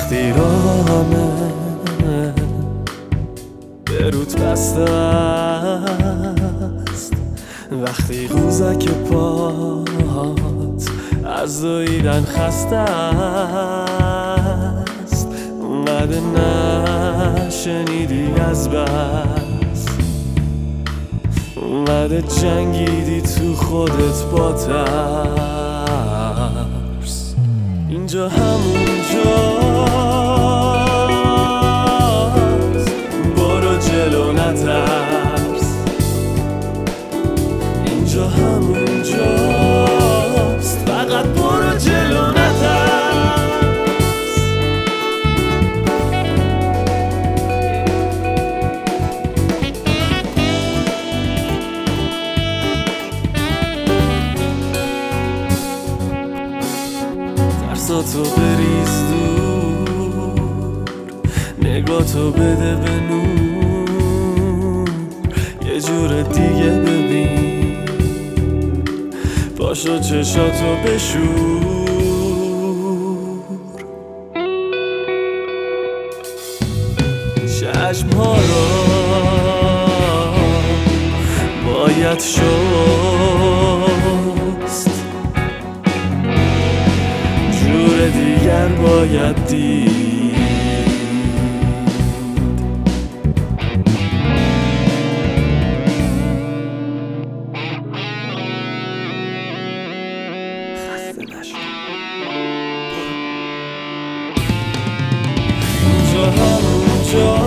وقتی راهمه به رود بسته است، وقتی قوزک پات از دویدن خسته است، اونقدر نشنیدی از بس، اونقدر جنگیدی تو خودت با ترس. اینجا همون جاست، برو جلو نترس. اینجا همون جاست، فقط برو جلو نترس. ترساتو بریز دور، نگاهتو بده به نور، یه جور دیگه ببین، پاشو چشاتو بشور. چشم‌ها رو باید شست، جور دیگر باید دید. اینجا همون جا